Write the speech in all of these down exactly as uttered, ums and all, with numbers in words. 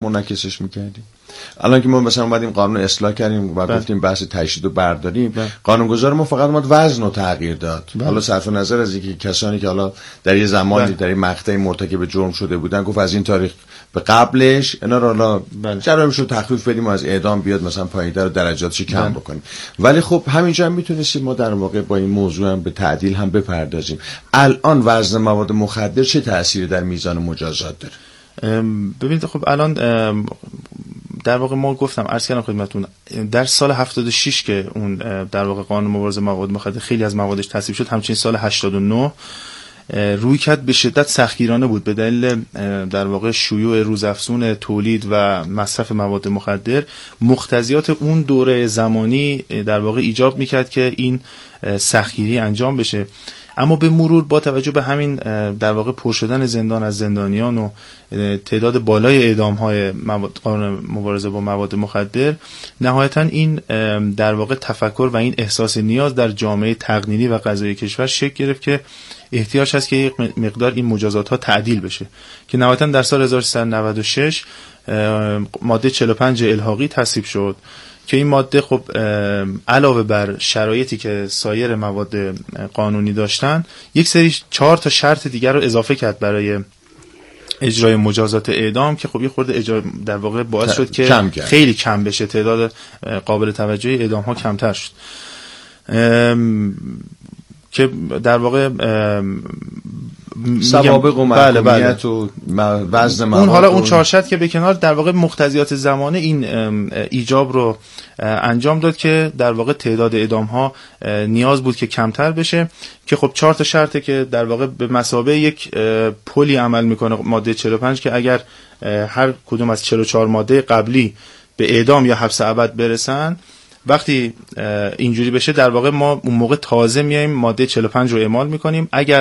منعکسش میکردیم. الان که ما مثلا اومدیم قانون اصلاح کردیم و گفتیم بحث تشدید رو برداریم، قانونگذار ما فقط اومد وزن رو تغییر داد. بله. حالا صرف نظر از اینکه کسانی که حالا در یه زمانی بله. در این مقطعی مرتکب جرم شده بودن گفت از این تاریخ به قبلش اینا رو حالا بله. جرائمش رو تخفیف بدیم و از اعدام بیاد مثلا پایین‌تر و درجاتش کم بله. بکنیم. ولی خب همینجا هم میتونستیم ما در واقع با این موضوع هم به تعدیل هم بپردازیم. الان وزن مواد مخدر چه تأثیری در میزان مجازات داره؟ ببینید خب الان در واقع ما گفتم عرض کردم خدمتتون در سال هفتاد و شش که اون در واقع قانون مبارزه مواد مخدر خیلی از موادش تصویب شد، همچنین سال هشتاد و نه روی کرد به شدت سختگیرانه بود به دلیل در واقع شیوع روزافزون تولید و مصرف مواد مخدر. مقتضیات اون دوره زمانی در واقع ایجاب میکرد که این سختگیری انجام بشه، اما به مرور با توجه به همین در واقع پر شدن زندان از زندانیان و تعداد بالای اعدام‌های قانون مبارزه با مواد مخدر، نهایتاً این در واقع تفکر و این احساس نیاز در جامعه تقنینی و قضایی کشور شکل گرفت که احتیاج هست که یک مقدار این مجازات ها تعدیل بشه، که نهایتاً در سال هزار و سیصد و نود و شش ماده چهل و پنج الحاقی تصویب شد که این ماده خب علاوه بر شرایطی که سایر مواد قانونی داشتن یک سری چهار تا شرط دیگر رو اضافه کرد برای اجرای مجازات اعدام که خب یه خورده اجرا در واقع باعث شد که کم خیلی کم بشه، تعداد قابل توجهی اعدام ها کمتر شد که در واقع سوابق و محکومیت و وزن مواد اون حالا اون چهار شرط که به کنار در واقع مقتضیات زمانه این ایجاب رو انجام داد که در واقع تعداد اعدام ها نیاز بود که کمتر بشه، که خب چهار تا شرطه که در واقع به مثابه یک پلی عمل میکنه ماده چهل و پنج که اگر هر کدوم از چهل و چهار ماده قبلی به اعدام یا حبس ابد برسن، وقتی اینجوری بشه در واقع ما اون موقع تازه میایم ماده چهل و پنج رو اعمال میکنیم. اگر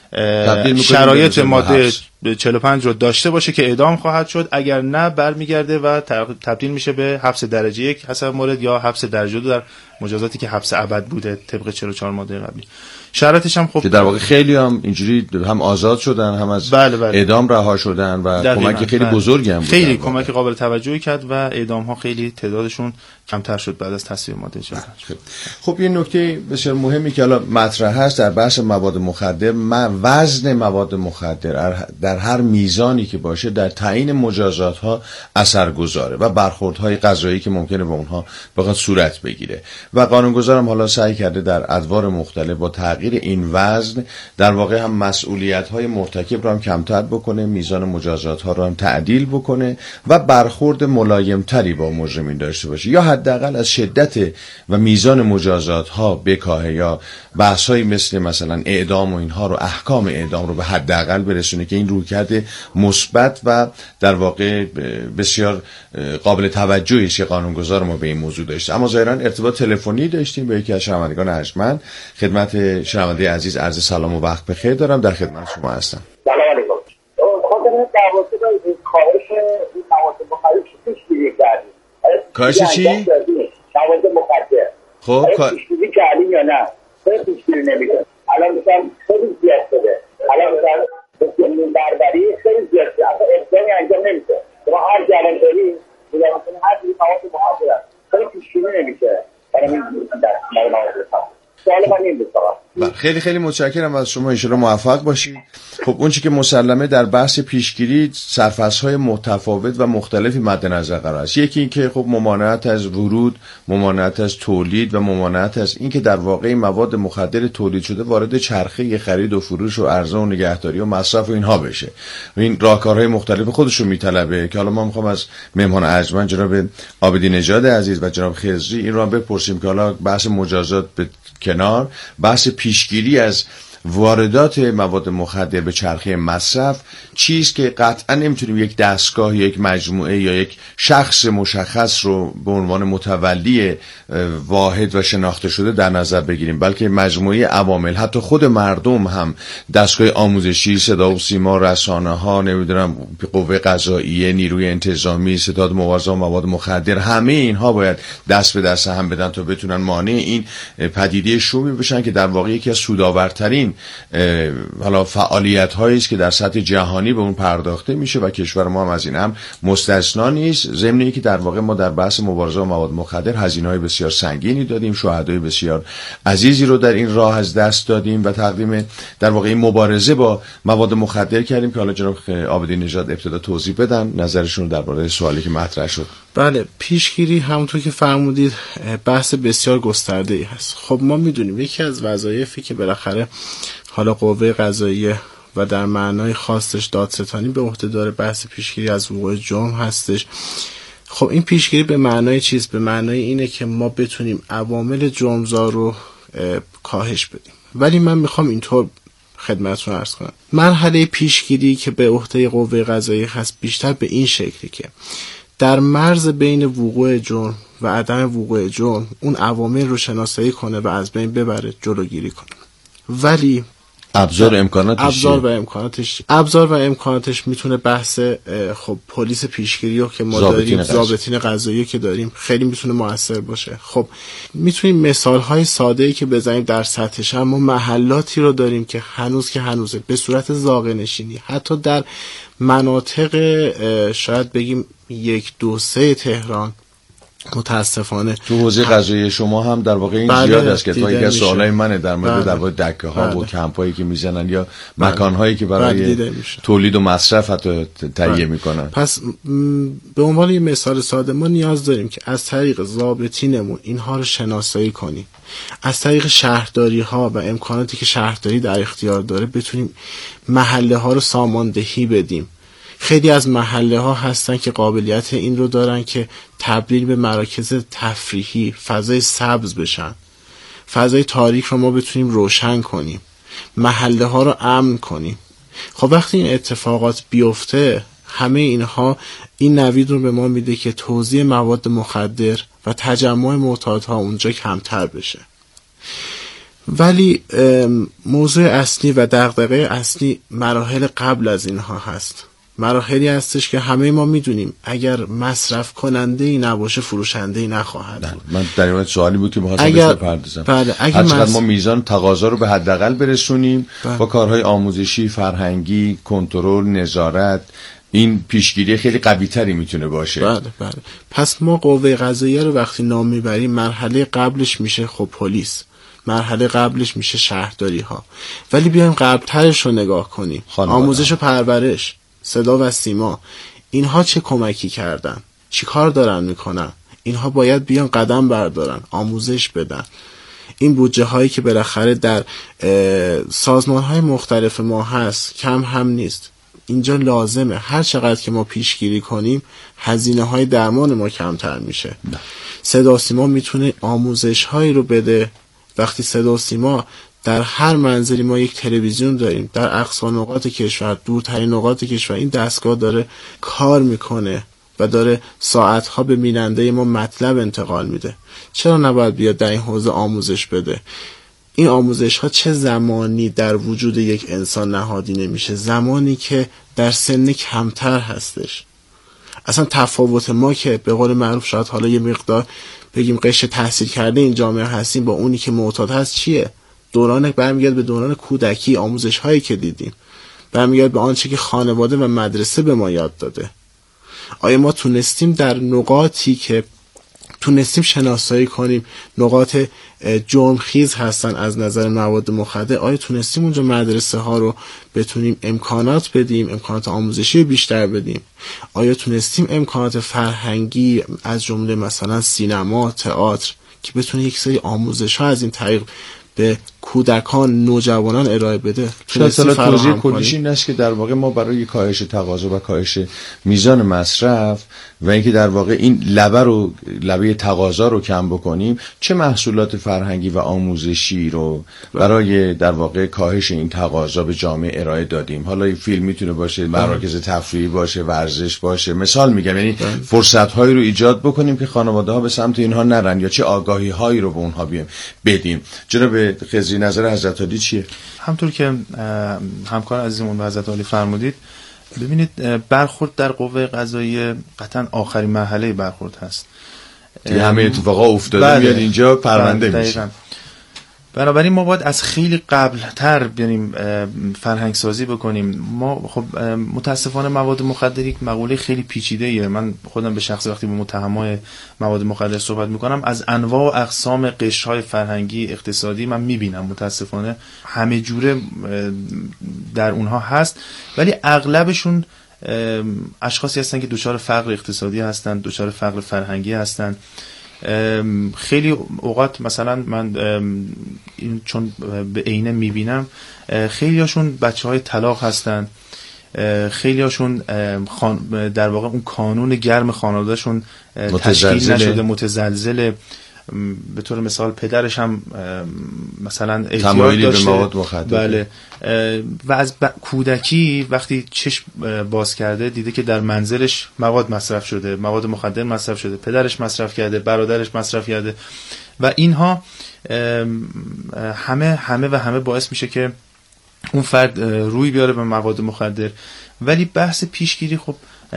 شرایط ماده چهل و پنج رو داشته باشه که اعدام خواهد شد، اگر نه برمیگرده و تبدیل میشه به حبس درجه یک حسب مورد یا حبس درجه دو در مجازاتی که حبس ابد بوده طبق چهل و چهار ماده قبلی. شرایطش هم خب که در واقع خیلی هم اینجوری هم آزاد شدن، هم از بله بله. اعدام رها شدن و کمک خیلی بله. بزرگی هم بود، خیلی کمک قابل توجهی کرد و اعدام ها خیلی تعدادشون کمتر شد بعد از تصویب ماده چهل و پنج. خب یه نکته بسیار مهمی که حالا مطرح هست در بحث مواد مخدر، وزن مواد مخدر در هر میزانی که باشه در تعیین مجازات ها اثرگذاره و برخوردهای قضایی که ممکنه با اونها بخواد صورت بگیره و قانونگذارم حالا سعی کرده در ادوار مختلف با تغییر این وزن در واقع هم مسئولیت های مرتکب رو هم کمتر بکنه، میزان مجازات ها رو هم تعدیل بکنه و برخورد ملایم تری با مجرمین داشته باشه، یا حداقل از شدت و میزان مجازات ها بکاهه، یا بحث های مثل مثلا اعدام و اینها رو، احکام اعدام رو به حداقل برسونه که این رویکرد مثبت و در واقع بسیار قابل توجهی است که قانونگذار ما به این موضوع داشته. اما ظاهرا ارتباط تلفنی داشتیم با یکی از شنوندگان ارجمند. خدمت شنونده عزیز عرض سلام و وقت بخیر دارم، در خدمت شما هستم. سلام علیکم. خودمون در واقع این کاهش این مواد مخدر چی پیشگیری کردیم؟ کاهش چی؟ مواد مخدر. خب پیشگیری کردیم یا نه؟ چرا پیشگیری نمی‌کنیم؟ الان مثلا خیلی زیاد شده. الان مثلا این بربری خیلی زیاد شده. اصلا اقدامی انجام نمیشه. ما هر جریان داریم، مثلا هر چیزی مواد مخدر خیلی پیشگیری نمیشه. برای این در مواد مخدر. سوال من این بود. خیلی خیلی متشکرم از شما، ان شاءالله موفق باشید. خب اون چی که مسلمه در بحث پیشگیری سرفصل‌های متفاوت و مختلفی مد نظر قرار است. یکی این که خب ممانعت از ورود، ممانعت از تولید و ممانعت از این که در واقع مواد مخدر تولید شده وارد چرخه خرید و فروش و عرضه و نگهداری و مصرف و اینها بشه. این راهکارهای مختلف خودش رو میطلبه که حالا ما میخوام از مهمان ارجمند جناب عابدی نژاد عزیز و جناب خضری این رو هم بپرسیم که حالا بحث مجازات به کنار، بحث پیشگیری از واردات مواد مخدر به چرخه مصرف چیز که قطعا نمیتونیم یک دستگاه، یک مجموعه یا یک شخص مشخص رو به عنوان متولی واحد و شناخته شده در نظر بگیریم، بلکه مجموعه عوامل، حتی خود مردم هم، دستگاه آموزشی، صدا و سیما، رسانه ها، نمیدونم قوه قضاییه، نیروی انتظامی، ستاد مبارزه با مواد مخدر، همه اینها باید دست به دست هم بدن تا بتونن مانع این پدیده شومی بشن که در واقع یکی از سودآورترین این حالا فعالیت هایی است که در سطح جهانی به اون پرداخته میشه و کشور ما هم از این هم مستثنا نیست. ضمن اینکه در واقع ما در بحث مبارزه با مواد مخدر هزینه‌های بسیار سنگینی دادیم، شهدای بسیار عزیزی رو در این راه از دست دادیم و تقدیم در واقع این مبارزه با مواد مخدر کردیم که حالا جناب عابدی نژاد ابتدا توضیح بدن نظرشون درباره سوالی که مطرح شد. بله، پیشگیری همونطور که فرمودید بحث بسیار گسترده‌ای هست. خب ما میدونیم یکی از وظایفی که بالاخره حالا قوه قضاییه و در معنای خاصش دادستانی به عهده داره بحث پیشگیری از وقوع جرم هستش. خب این پیشگیری به معنای چیست؟ به معنای اینه که ما بتونیم عوامل جرمزا رو کاهش بدیم. ولی من میخوام اینطور خدمتتون عرض کنم، مرحله پیشگیری که به عهده قوه قضاییه هست بیشتر به این شکلی که در مرز بین وقوع جرم و عدم وقوع جرم اون عوامل رو شناسایی کنه و از بین ببره، جلوگیری کنه. ولی ابزار امکاناتش ابزار و امکاناتش ابزار و امکاناتش میتونه بحث خب پلیس پیشگیری رو که ما داریم، ضابطین قضایی که داریم، خیلی میتونه موثر باشه. خب میتونیم مثال های ساده ای که بزنیم در سطحش، اما محلاتی رو داریم که هنوز که هنوزه به صورت زاغه نشینی حتی در مناطق شاید بگیم یک دو سه تهران متاسفانه تو حوزه قضایی شما هم در واقع این بله زیاد است که تو یک از سوالای منه در مورد بله. در واقع دکه ها بله. و کمپ هایی که میزنن یا بله. مکان هایی که برای بله تولید و مصرف حتی تهیه بله. میکنن. پس م... به عنوان یه مثال ساده ما نیاز داریم که از طریق ضابطینمون اینها رو شناسایی کنیم، از طریق شهرداری ها و امکاناتی که شهرداری در اختیار داره بتونیم محله ها رو ساماندهی بدیم. خیلی از محله ها هستن که قابلیت این رو دارن که تبدیل به مراکز تفریحی، فضای سبز بشن، فضای تاریک رو ما بتونیم روشن کنیم، محله ها رو امن کنیم. خب وقتی این اتفاقات بیفته همه اینها این نوید رو به ما میده که توزیع مواد مخدر و تجمع معتادها اونجا کمتر بشه. ولی موضوع اصلی و دغدغه اصلی مراحل قبل از اینها هست. مراحلی هستش که همه ما میدونیم اگر مصرف کننده ای نباشه فروشنده ای نخواهد بود. من در این سوالی بود که می‌خواستم اگر... بهش بپردازم. بله، اگر هر چقدر مص... ما میزان تقاضا رو به حداقل برسونیم بله. با کارهای آموزشی، فرهنگی، کنترل، نظارت، این پیشگیری خیلی قوی‌تری میتونه باشه. بله بله. پس ما قوه قضاییه رو وقتی نام میبریم مرحله قبلش میشه خب پلیس، مرحله قبلش میشه شهرداری ها. ولی بیایم قبلترش رو نگاه کنیم، آموزش و پرورش، صدا و سیما، اینها چه کمکی کردن؟ چی کار دارن میکنن؟ اینها باید بیان قدم بردارن، آموزش بدن. این بودجه هایی که بالاخره در سازمان های مختلف ما هست کم هم نیست. اینجا لازمه هر چقدر که ما پیشگیری کنیم هزینه های درمان ما کمتر میشه. صدا سیما میتونه آموزش هایی رو بده. وقتی صدا سیما در هر منزلی ما یک تلویزیون داریم، در اقصا نقاط کشور، دورترین نقاط کشور این دستگاه داره کار میکنه و داره ساعتها به بیننده ما مطلب انتقال میده، چرا نباید بیاد در این حوزه آموزش بده؟ این آموزش ها چه زمانی در وجود یک انسان نهادینه میشه؟ زمانی که در سن کمتر هستش. اصلا تفاوت ما که به قول معروف شاید حالا یه مقدار بگیم قشر تحصیل کرده این جامعه هستیم با اونی که معتاد هست چیه؟ دوران برمیگرد به دوران کودکی، آموزش هایی که دیدیم برمیگرد به آنچه که خانواده و مدرسه به ما یاد داده. آیا ما تونستیم در نقاطی که تونستیم شناسایی کنیم نقاط جرم خیز هستن از نظر مواد مخدر، آیا تونستیم اونجا مدرسه ها رو بتونیم امکانات بدیم، امکانات آموزشی بیشتر بدیم؟ آیا تونستیم امکانات فرهنگی از جمله مثلا سینما، تئاتر که بتونه یک سری آموزش ها از این طریق به کودکان، نوجوانان ارائه بده؟ شاید توضیح کلیش این است که در واقع ما برای کاهش تقاضا و کاهش میزان مصرف و اینکه در واقع این لبه رو لبه تقاضا رو کم بکنیم چه محصولات فرهنگی و آموزشی رو برای در واقع کاهش این تقاضا به جامعه ارائه دادیم. حالا این فیلم میتونه باشه، مراکز تفریحی باشه، ورزش باشه، مثال میگم، یعنی فرصت هایی رو ایجاد بکنیم که خانواده ها به سمت اینها نرن یا چه آگاهی هایی رو به اونها بدیم. جناب خضری نظر حضرت عالی چیه؟ همطور که همکار عزیزمون و حضرت عالی فرمودید، ببینید برخورد در قوه قضاییه قطعا آخرین مرحله برخورد هست. همه اتفاقا افتاده میاد اینجا پرونده میشه. بنابراین ما باید از خیلی قبل تر بریم فرهنگ سازی بکنیم. ما خب متاسفانه مواد مخدر یک مقوله خیلی پیچیده ایه. من خودم به شخص وقتی با متهمای مواد مخدر صحبت میکنم از انواع و اقسام قشرهای فرهنگی اقتصادی من میبینم، متاسفانه همه جوره در اونها هست، ولی اغلبشون اشخاصی هستن که دچار فقر اقتصادی هستن، دچار فقر فرهنگی هستن. خیلی اوقات مثلا من این چون به عینه میبینم خیلی هاشون بچه های طلاق هستن، خیلی هاشون در واقع اون کانون گرم خانوادهشون تشکیل نشده، متزلزل. به طور مثال پدرش هم مثلا احتیاج داشته به مواد مخدر، بله، و از کودکی وقتی چشم باز کرده دیده که در منزلش مواد مصرف شده، مواد مخدر مصرف شده، پدرش مصرف کرده، برادرش مصرف کرده و اینها همه همه و همه باعث میشه که اون فرد روی بیاره به مواد مخدر. ولی بحث پیشگیری خب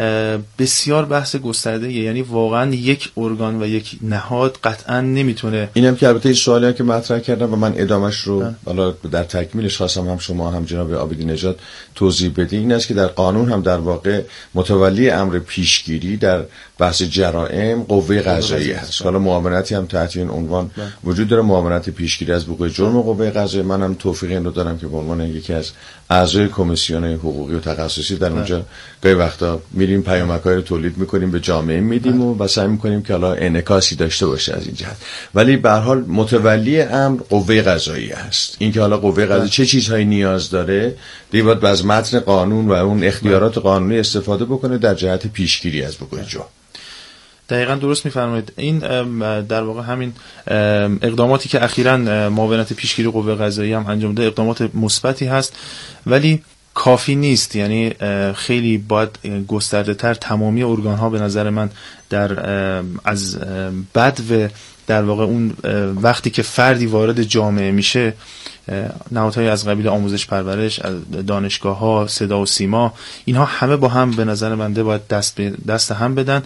بسیار بحث گسترده، یعنی واقعا یک ارگان و یک نهاد قطعا نمیتونه. اینم که البته این سوالی که مطرح کردم و من ادامش رو حالا در تکمیلش خواستم هم شما هم جناب عابدی نژاد توضیح بدین، این است که در قانون هم در واقع متولی امر پیشگیری در بحث جرائم قوه قضاییه هست. حالا معاونتی هم تحت این عنوان وجود داره، معاونت پیشگیری از وقوع جرم قوه قضاییه. منم توفیق این رو دارم که به عنوان یکی از اعضای کمیسیون حقوقی و تخصصی در اونجا گاهی وقتا میریم پیامک‌های رو تولید میکنیم به جامعه میدیم و, و سعی میکنیم که حالا انعکاسی داشته باشه از این جهت. ولی به هر حال متولی امر قوه قضاییه هست. این که حالا قوه قضاییه چه چیزهایی نیاز داره دیگه باید از متن قانون و اون اختیارات قانونی استفاده بکنه در جهت پیشگیری از وقوع جرم. دقیقاً درست می‌فرمایید. این در واقع همین اقداماتی که اخیراً معاونت پیشگیری قوه قضاییه هم انجام داده اقدامات مثبتی هست، ولی کافی نیست. یعنی خیلی باید گسترده‌تر تمامی ارگان‌ها به نظر من در از بدو در واقع اون وقتی که فردی وارد جامعه میشه، نهادهای از قبیل آموزش پرورش، دانشگاه‌ها، صدا و سیما، اینها همه با هم به نظر بنده باید دست دست هم بدن،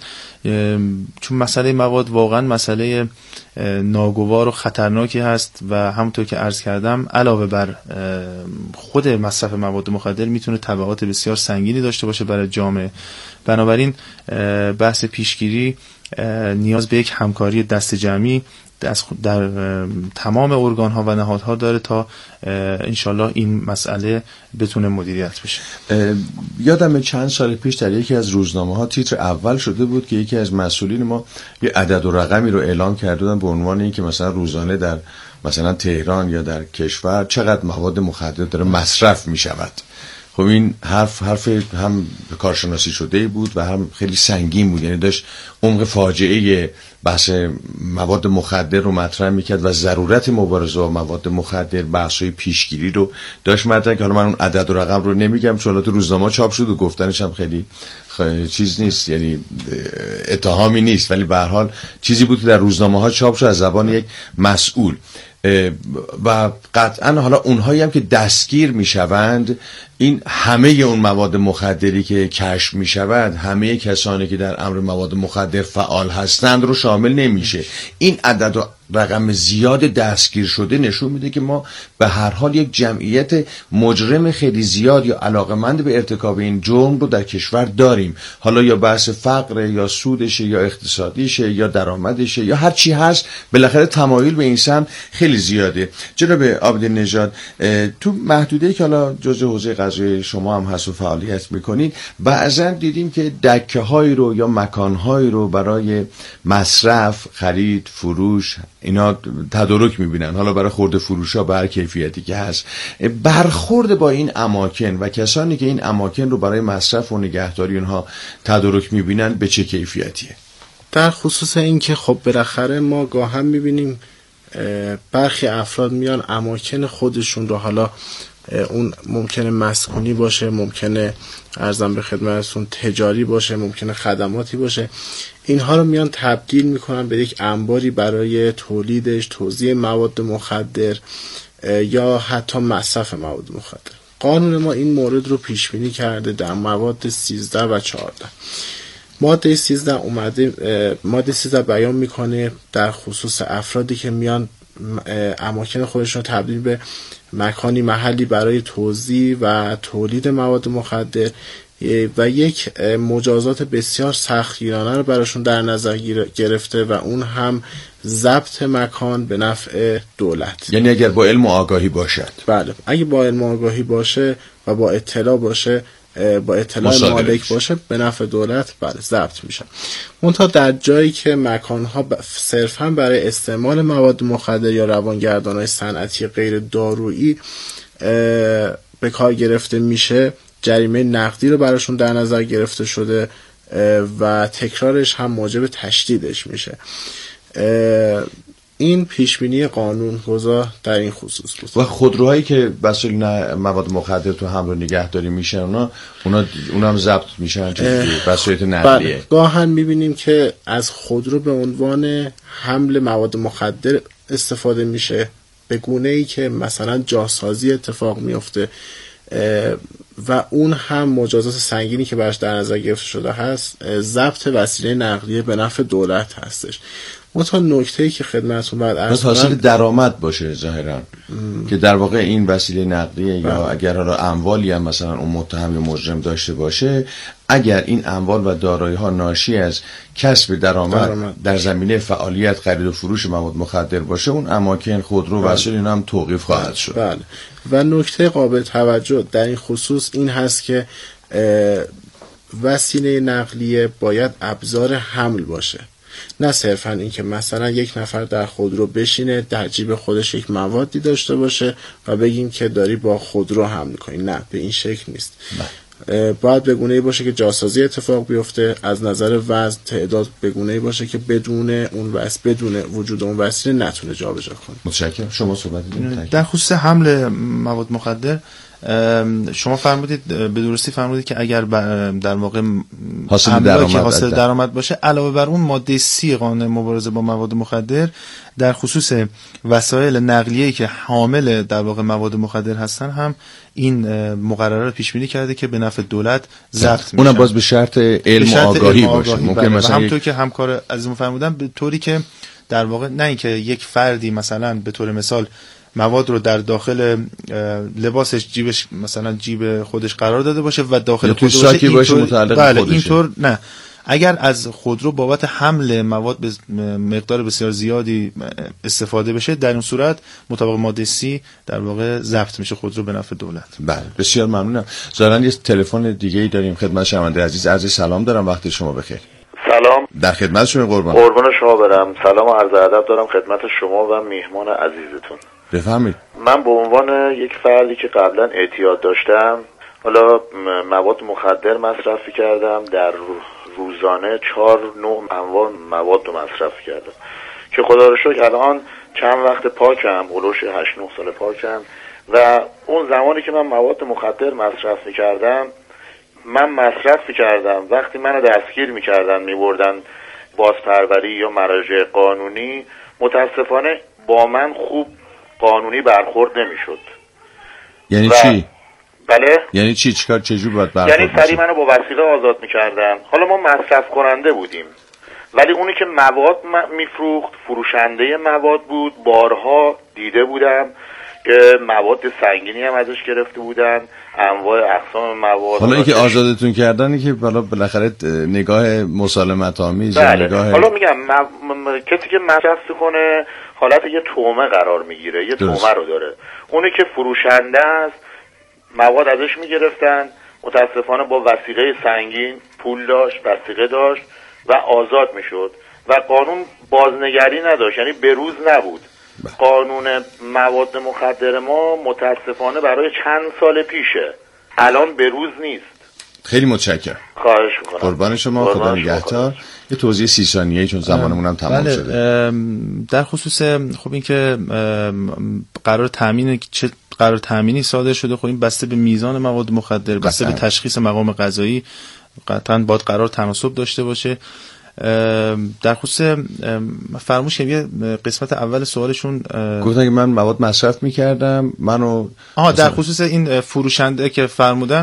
چون مسئله مواد واقعا مسئله ناگوار و خطرناکی هست و همونطور که عرض کردم علاوه بر خود مصرف مواد مخدر میتونه تبعات بسیار سنگینی داشته باشه برای جامعه. بنابراین بحث پیشگیری نیاز به یک همکاری دست جمعی در تمام ارگان ها و نهادها داره تا انشالله این مسئله بتونه مدیریت بشه. یادم چند سال پیش در یکی از روزنامه ها تیتر اول شده بود که یکی از مسئولین ما یه عدد و رقمی رو اعلام کرده بودن به عنوان اینکه مثلا روزانه در مثلا تهران یا در کشور چقدر مواد مخدر داره مصرف می شود. خب این حرف حرف هم کارشناسی شده بود و هم خیلی سنگین بود، یعنی داشت عمق فاجعه بحث مواد مخدر رو مطرح میکرد و ضرورت مبارزه با مواد مخدر، بحث‌های پیشگیری رو داشت مطرح که حالا من اون عدد و رقم رو نمیگم چون تو روزنامه چاپ شد و گفتنش هم خیلی چیز نیست، یعنی اتهامی نیست، ولی به هر حال چیزی بود که در روزنامه ها چاپ شد از زبان یک مسئول. و قطعا حالا اونهایی هم که دستگیر میشوند، این همه اون مواد مخدری که کشف میشود، همه کسانی که در امر مواد مخدر فعال هستند رو شامل نمیشه. این عدد و رقم زیاد دستگیر شده نشون میده که ما به هر حال یک جمعیت مجرم خیلی زیاد یا علاقمند به ارتکاب این جرم رو در کشور داریم. حالا یا بحث فقر یا سودشه یا اقتصادیشه یا درآمدشه یا هر چی هست، بالاخره تمایل به این سمت خیلی زیاده. جناب عابدی نژاد، تو محدوده‌ای که حالا جزء حوزه قضایی شما هم هست و فعالیت میکنید، بعضا دیدیم که دکه‌هایی رو یا مکان‌هایی رو برای مصرف، خرید، فروش اینا تدارک میبینن. حالا برای خرده فروشا به هر کیفیتی که هست، برخورد با این اماکن و کسانی که این اماکن رو برای مصرف و نگهداری اونها تدارک میبینن به چه کیفیتیه؟ در خصوص این که خب بالاخره ما گاهم میبینیم برخی افراد میان اماکن خودشون رو، حالا اون ممکنه مسکونی باشه، ممکنه ارزم به خدمتتون تجاری باشه، ممکنه خدماتی باشه، اینها رو میان تبدیل میکنن به یک انباری برای تولیدش، توزیع مواد مخدر یا حتی مصرف مواد مخدر. قانون ما این مورد رو پیش بینی کرده در مواد سیزده و چهارده. ماده سیزده اومده، ماده سیزده بیان میکنه در خصوص افرادی که میان اماکن خودشون تبدیل به مکانی محلی برای توزیع و تولید مواد مخدر و یک مجازات بسیار سختگیرانه رو براشون در نظر گرفته و اون هم ضبط مکان به نفع دولت. یعنی اگر با علم و آگاهی باشد. بله، اگه با علم و آگاهی باشه و با اطلاع باشه، با اطلاع مالک باشه، به نفع دولت بله ضبط میشه. منتها در جایی که مکانها صرفا برای استعمال مواد مخدر یا روانگردان‌های صنعتی غیر دارویی به کار گرفته میشه، جریمه نقدی رو براشون در نظر گرفته شده و تکرارش هم موجب تشدیدش میشه. این پیشبینی قانونگذار در این خصوص بود. و خودروهایی که وسیله مواد مخدر تو حمل و نگهداری میشن، اونا اونا اونم ضبط میشن وسایل نقلیه. بله. گاهن میبینیم که از خودرو به عنوان حمل مواد مخدر استفاده میشه، به گونه ای که مثلا جاسازی اتفاق میفته و اون هم مجازات سنگینی که براش در نظر گرفته شده هست ضبط وسیله نقلیه به نفع دولت هستش. منتها نکته‌ای که خدمتتون بعد عرض کنم، حاصل درآمد باشه ظاهرا، که در واقع این وسیله نقلیه یا اگر حالا اموالی هم مثلا اون متهم یا مجرم داشته باشه، اگر این اموال و دارایی‌ها ناشی از کسب درآمد, درآمد در زمینه فعالیت خرید و فروش مواد مخدر باشه، اون اماکن خودرو وسایل اینا هم توقیف خواهد شد. بله. و نکته قابل توجه در این خصوص این هست که وسیله نقلیه باید ابزار حمل باشه، نه صرفا این که مثلا یک نفر در خودرو بشینه در جیب خودش یک موادی داشته باشه و بگیم که داری با خودرو حمل کنی. نه، به این شکل نیست. باید به گونه‌ای باشه که جاسازی اتفاق بیفته، از نظر وزن تعداد به گونه‌ای باشه که بدون اون وسیله، بدون وجود اون وسیله نتونه جابجا کنه. متشکرم. شما صحبت کنید. در خصوص حمل مواد مخدر شما فرمودید، به درستی فرمودید که اگر در واقع حاصل درآمد حاصل درآمد باشه، علاوه بر اون ماده سی قانون مبارزه با مواد مخدر در خصوص وسایل نقلیه‌ای که حامل در واقع مواد مخدر هستن هم این مقرره رو پیش بینی کرده که به نفع دولت ضبط میشه. اونم باز به شرط علم و آگاهی باشه. ممکن مثلا همونطور که همکار عزیزم فرمودن، به طوری که در واقع نه اینکه یک فردی مثلا به طور مثال مواد رو در داخل لباسش، جیبش مثلا جیب خودش قرار داده باشه و داخل خودش باشه، باشه متعلق بله خودشه. اینطور نه، اگر از خودرو بابت حمل مواد به مقدار بسیار زیادی استفاده بشه، در این صورت مطابق ماده سی در واقع ضبط میشه خودرو به نفع دولت. بله، بسیار ممنونم. ظاهرا یه تلفن دیگه ای داریم خدمت شنونده عزیز. عرض سلام دارم، وقت شما بخیر. سلام، در خدمت شما قربان. قربان شما برم. سلام و عرض ادب دارم خدمت شما و میهمان عزیزتون. بفهمید. من به عنوان یک فردی که قبلا اعتیاد داشتم، حالا مواد مخدر مصرف کردم، در روزانه چهار نوع انواع مواد رو مصرف کردم که خدا رو شکر الان چند وقت پاکم، هلوش هشت نه سال پاکم. و اون زمانی که من مواد مخدر مصرف میکردم، من مصرف میکردم، وقتی منو دستگیر میکردن میبردن بازپروری یا مراجع قانونی، متاسفانه با من خوب قانونی برخورد نمیشد. یعنی و... چی؟ بله؟ یعنی چی؟ چیکار چجور باید برخورد؟ یعنی سری منو با وسیله آزاد میکردن. حالا ما مصرف کننده بودیم، ولی اونی که مواد میفروخت فروشنده مواد بود. بارها دیده بودم که مواد سنگینی هم ازش گرفته بودن، انواع اقسام مواد. حالا اینکه آزادتون کردن که بالا بالاخره نگاه مسالمت آمیز، بله. نگاه حالا میگم م... م... کسی که مصرف کنه حالت یه تومه قرار میگیره، یه تومه رو داره. اونی که فروشنده است مواد ازش میگرفتن، متاسفانه با وسیله سنگین پول داشت، وثیقه داشت و آزاد میشد و قانون بازنگری نداشت، یعنی بروز نبود. قانون مواد مخدر ما متاسفانه برای چند سال پیشه، الان بروز نیست. خیلی متشکرم. خواهش میکنم. قربان شما، خدا نگهدار. یه توضیح سی ثانیه‌ای چون زمانمون هم تمام بله. شده. در خصوص خب این که قرار تامین چه قرار تامینی صادر شده، خب این بسته به میزان مواد مخدر، بسته به تشخیص مقام قضایی قطعاً باید قرار تناسب داشته باشه. در خصوص فرموش که یه قسمت اول سوالشون گفتن که من مواد مصرف میکردم منو آها در خصوص این فروشنده که فرمودن،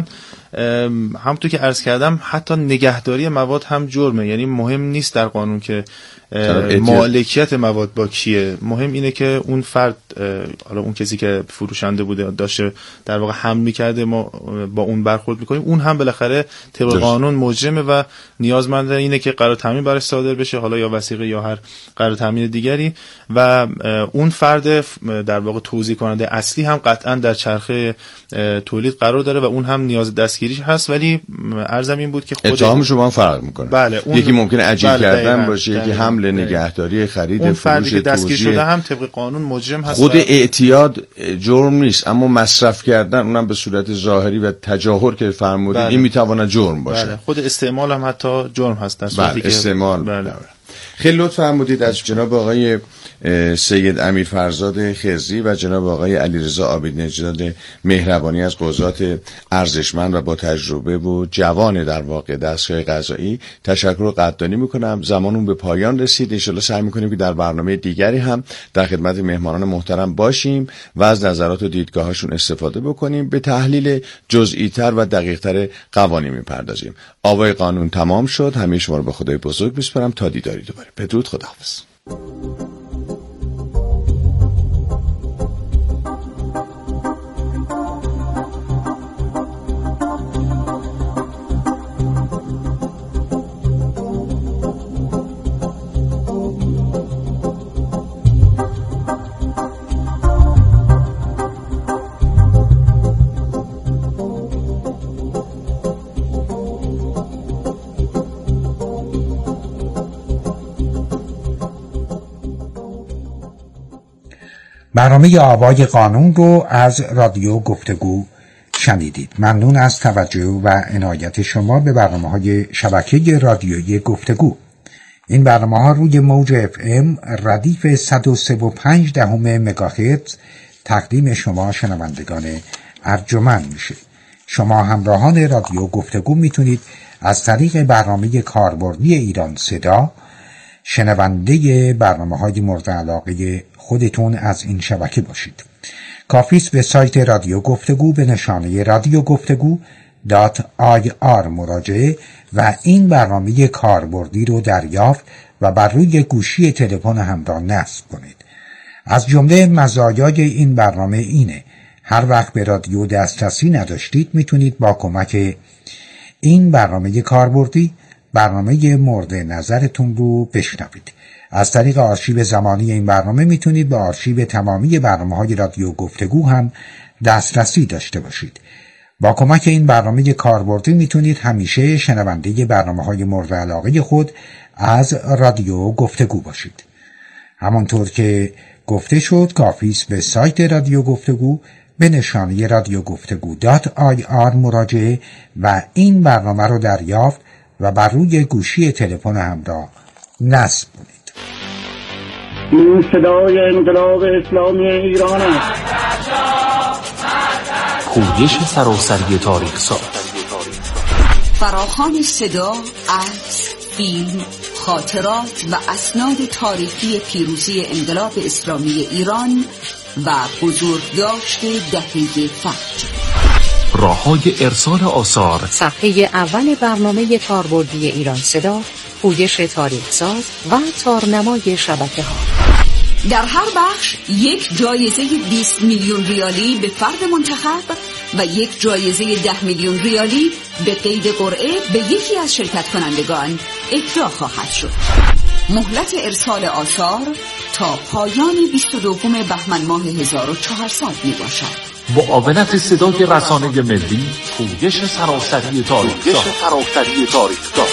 همونطور که عرض کردم حتی نگهداری مواد هم جرمه. یعنی مهم نیست در قانون که مالکیت مواد با کیه. مهم اینه که اون فرد، حالا اون کسی که فروشنده بوده داشته در واقع حمل میکرده، ما با اون برخورد میکنیم، اون هم بالاخره طبق قانون مجرمه و نیازمند اینه که قرار تامین براش صادر بشه، حالا یا وثیقه یا هر قرار تامین دیگری، و اون فرد در واقع توزیع کننده اصلی هم قطعا در چرخه تولید قرار داره و اون هم نیاز دستگیریش هست. ولی عرضم این بود که خود اتهام شما فرق میکنه. بله، یکی ممکنه عجیب بله کردن باشه، یکی حمل، نگهداری، خرید، اون فروش، که دستگیر شده هم طبق قانون مجرم هست. خود اعتیاد جرم نیست، اما مصرف کردن اونم به صورت ظاهری و تجاهر که فرمودید بله. این میتونه جرم باشه. بله. خود استعمال هم حتی جرم هست در صورتی بله. استعمال که بله. خیلی لطف فرمودید از جناب آقای سید امیر فرزاد خضری و جناب آقای علیرضا عابد نژاد مهربانی از قضات ارزشمند و با تجربه و جوان در واقع دستگاه قضایی تشکر و قدردانی میکنم. زمانون به پایان رسید. ان شاءالله سعی میکنیم که در برنامه دیگری هم در خدمت مهمانان محترم باشیم و از نظرات و دیدگاهاشون استفاده بکنیم، به تحلیل جزئی تر و دقیق تر قوانین میپردازیم. آوای قانون تمام شد. همه شما رو به خدای بزرگ میسپارم تا دیداری دوباره. بدرود، خداحافظ. برنامه آوای قانون رو از رادیو گفتگو شنیدید. ممنون از توجه و عنایت شما به برنامه‌های شبکه رادیویی گفتگو. این برنامه‌ها روی موج اف ام ردیف صد و سه و پنج دهم مگاهرتز تقدیم شما شنوندگان ارجمند میشه. شما همراهان رادیو گفتگو میتونید از طریق برنامه کاربردی ایران صدا شنونده برنامه‌های مورد علاقه خودتون از این شبکه باشید. کافیست به سایت رادیو گفتگو به نشانه رادیو گفتگو دات آی آر مراجعه و این برنامه کاربردی رو دریافت و بر روی گوشی تلفن همراه نصب کنید. از جمله مزایای این برنامه اینه هر وقت به رادیو دسترسی نداشتید میتونید با کمک این برنامه کاربردی برنامه مورد نظرتون رو بشنوید. از طریق آرشیو زمانی این برنامه میتونید به آرشیو تمامی برنامه‌های رادیو گفتگو هم دسترسی داشته باشید. با کمک این برنامه کاربردی میتونید همیشه شنونده برنامه‌های مورد علاقه خود از رادیو گفتگو باشید. همانطور که گفته شد کافیست به سایت رادیو گفتگو به نشانه رادیو گفتگو دات آی آر مراجعه و این برنامه رو دریافت و بر روی گوشی تلفن همراه نصب کنید. این صدای انقلاب اسلامی ایران است. خویش سراسری تاریخ ساز، فراخوان صدا، عکس، فیلم، خاطرات و اسناد تاریخی پیروزی انقلاب اسلامی ایران و بزرگداشت دهه فجر. راه‌های ارسال آثار، صفحه اول برنامه کاربردی ایران صدا، پویش تاریخ ساز و تارنمای شبکه‌ها. در هر بخش یک جایزه بیست میلیون ریالی به فرد منتخب و یک جایزه ده میلیون ریالی به قید قرعه به یکی از شرکت کنندگان اهدا خواهد شد. مهلت ارسال آثار تا پایان بیست و دوم بهمن ماه هزار و چهارصد می باشد. معاونت صدای رسانه ملی، پویش سراسری تاریخ ساز.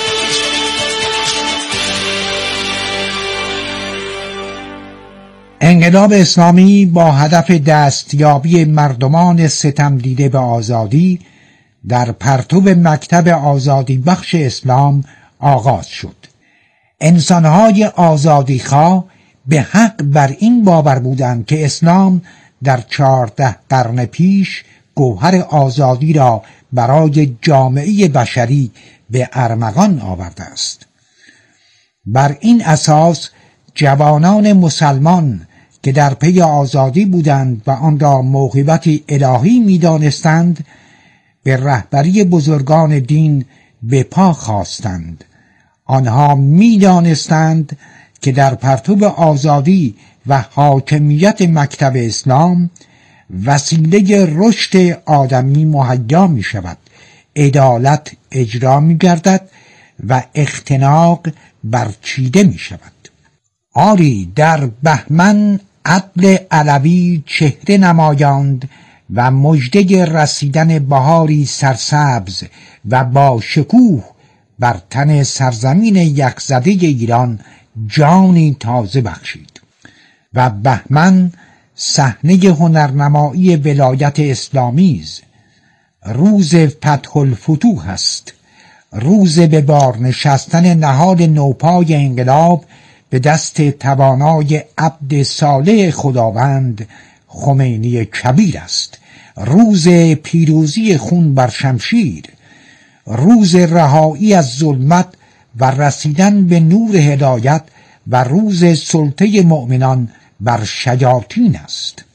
انقلاب اسلامی با هدف دستیابی مردمان ستم دیده به آزادی در پرتو مکتب آزادی بخش اسلام آغاز شد. انسانهای آزادیخواه به حق بر این باور بودند که اسلام در چهارده قرن پیش گوهر آزادی را برای جامعه بشری به ارمغان آورده است. بر این اساس جوانان مسلمان که در پی آزادی بودند و آن را موهبتی الهی می‌دانستند به رهبری بزرگان دین به پا خواستند. آنها می‌دانستند که در پرتو آزادی و حاکمیت مکتب اسلام وسیله رشد آدمی مهیا می شود، عدالت اجرا می گردد و اختناق برچیده می شود. آری در بهمن عدل علوی چهره نمایاند و مژده رسیدن بهاری سرسبز و با شکوه بر تن سرزمین یخزده ایران جانی تازه بخشید و بهمن صحنه هنرنمایی ولایت اسلامی است. روز فتح الفتوح است، روز به بار نشستن نهاد نوپای انقلاب به دست توانای عبد صالح خداوند خمینی کبیر است، روز پیروزی خون بر شمشیر، روز رهایی از ظلمت و رسیدن به نور هدایت و روز سلطه مؤمنان بر شیاطین است.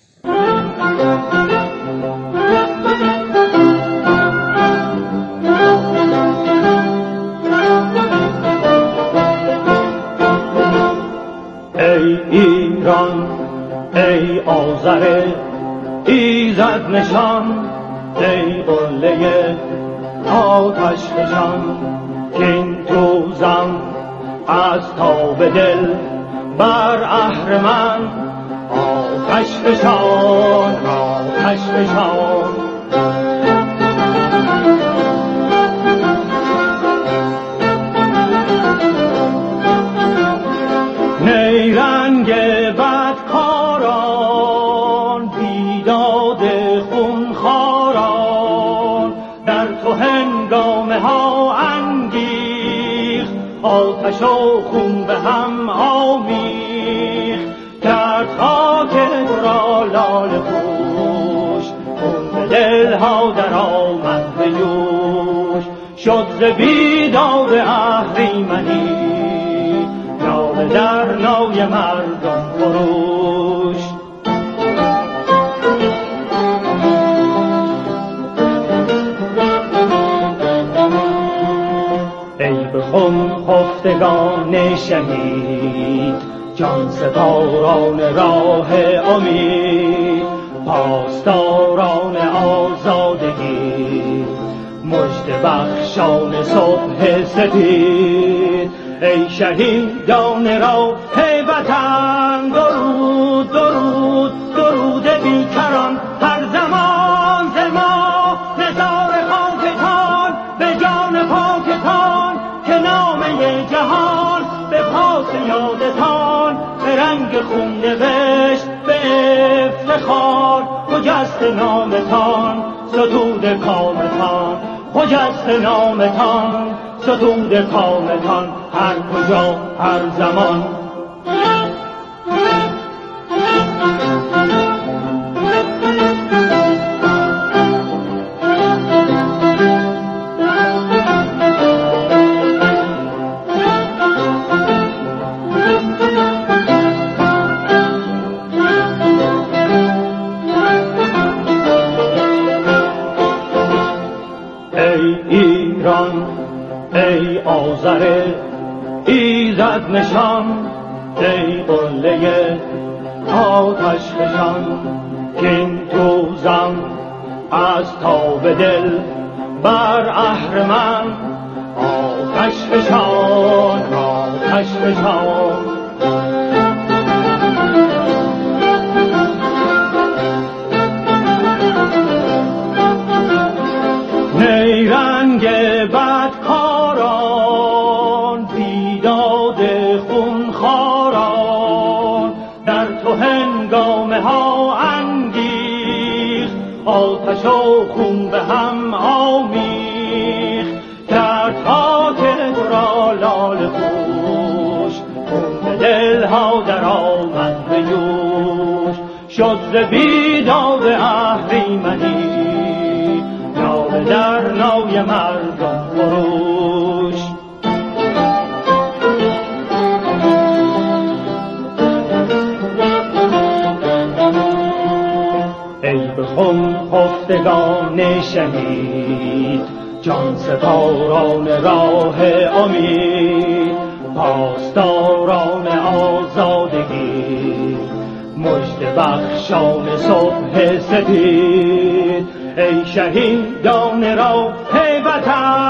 ای ایران، ای آذر ایزد نشان، ای قله آتش فشان، کین توزن از تاب دل بر اهرمن آتش فشان، آتش فشان. نیرنگ بدکاران، بیداد خونخواران، در تو هنگامه ها انگیخت، آتش و خون به هم آمیخت، کرد خاک را لاله پوش، خون به دلها در آمد به جوش، شد ز بیداد اهریمنی ناله در نای مردم فروش. ای به خون خفتگان شهید، جان سپاران راه امید، پاسداران آزادگی، مژده بخشان صبح سپید. ای شهیدان راه وطن، درود درود درود بیکران، هر زمان ز ما نثار خاکتان، به جان پاکتان که نامه جهان به پاس یادتان، به رنگ خون نوشت به افتخار، خجست نامتان ستود کامتان، خجست نامتان ستود کامتان، هر کجا هر زمان. ای ایران، ای آذر ایزد نشان، ای قله آتش فشان، کین توزن از تاب دل بر اهرمن آتش فشان، آتش فشان. نیرنگ بدکاران، بیداد خونخواران، در تو هنگامه ها انگیخت، آتش و خون به هم آمیخت، کرد خاک را لاله پوش، خون به دلها در آمد به جوش، شد ز بیداد اهریمنی ناله در نای مردم فروش. ای به خون خفتگان شهید، جان سپاران راه امید، پاسداران آزادگی، مژده بخشان صبح سپید، ای شهیدان راه وطن